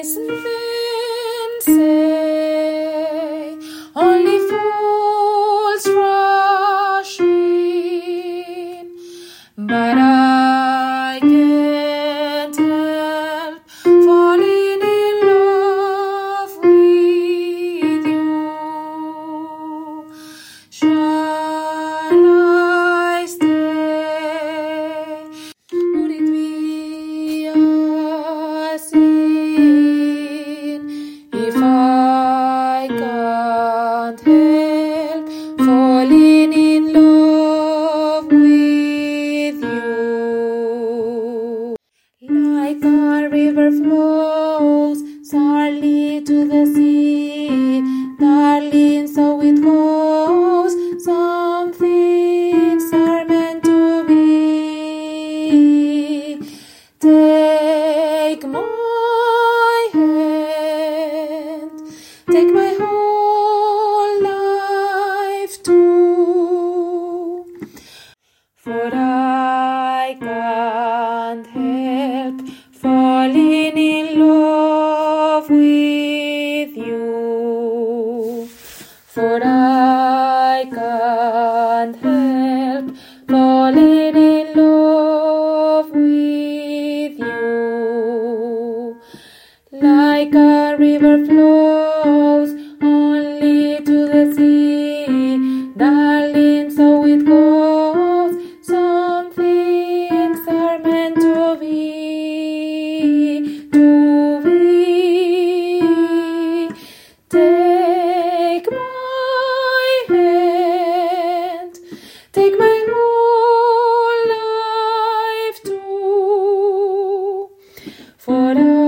men say only fools rush in, but I can't help falling in love with you. Shall I stay? Would it be a sin if I can't help falling in love with you? Like a river flows sadly to the sea, darling, so it goes. Some things are meant to be. Take my hand, take my whole life too, for I can't help falling in love with you. For I can't help falling in love with you. Like a river flows only to the sea, darling, so it goes. Some things are meant to be, to be. Take my hand, take my whole life too, for